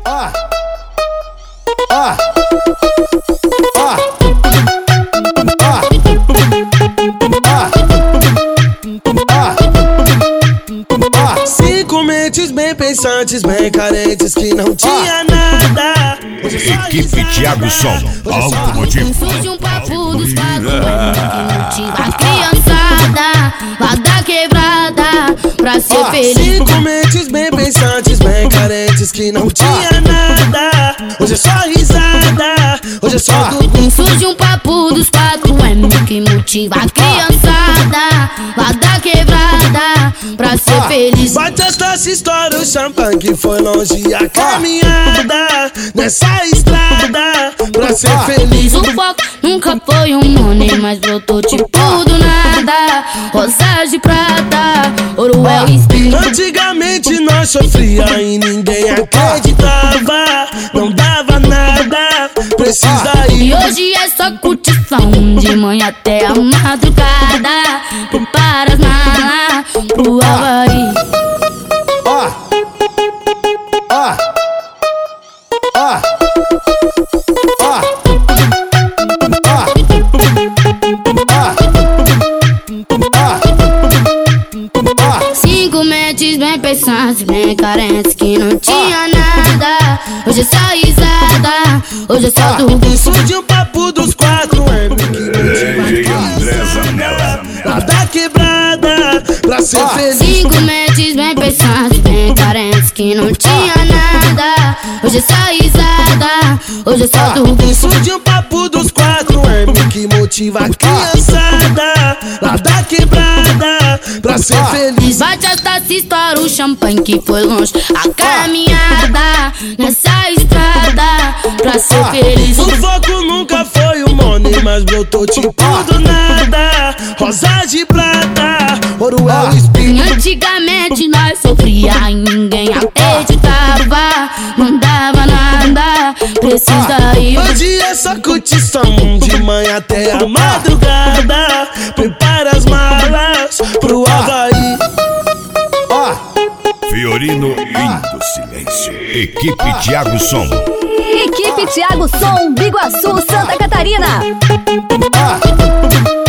Ah, ah, ah, ah. Cinco mentes bem pensantes, bem carentes, que não tinha nada. Equipe Thiago Som, automotivo. Surge um papo dos quatro anos que motiva a criançada lá da quebrada pra ser feliz. Cinco mentes bem pensantes, bem carentes, que não tinha nada. Hoje é só risada, hoje é só tudo. Surge um papo dos quatro anos que motiva a criançada lá da quebrada pra ser feliz. Vai testar se estoura o champanhe, que foi longe a caminhada nessa estrada pra ser feliz. O foco nunca foi um money, mas brotou tipo do nada. Rosas de prata, ouro é o espinho. Antigamente nós sofria e ninguém acreditava, não dava nada, precisa E ir. hoje é só curtição, de manhã até a madrugada. Prepara as malas pro Havaí. Ah, ah, ah, ah, Cinco mentes bem pensantes, bem carentes, que não tinha nada. Hoje é só risada, hoje é só tudo. Surgiu o papo dos quatro anos DJ André Zanella. lá da quebrada pra ser feliz. Cinco mentes bem pensantes, bem carentes, que não tinha nada. Hoje é só risada, hoje é só tudo. Surgiu o papo dos quatro anos que motiva a criançada lá da quebrada pra ser feliz. Vai testar se estoura o champanhe, que foi longe a caminhada nessa estrada pra ser feliz. O foco nunca foi o money, mas brotou tipo do nada. Rosas de prata, ouro é o espinho. Antigamente nós sofria e ninguém acreditava, não dava nada, precisa ir. Hoje é só curtição, de manhã até a madrugada. Prepara as malas pro Havaí. Fiorino Lindo Silêncio. Equipe Thiago Som. Equipe Thiago Som, Biguaçu, Santa Catarina. ah.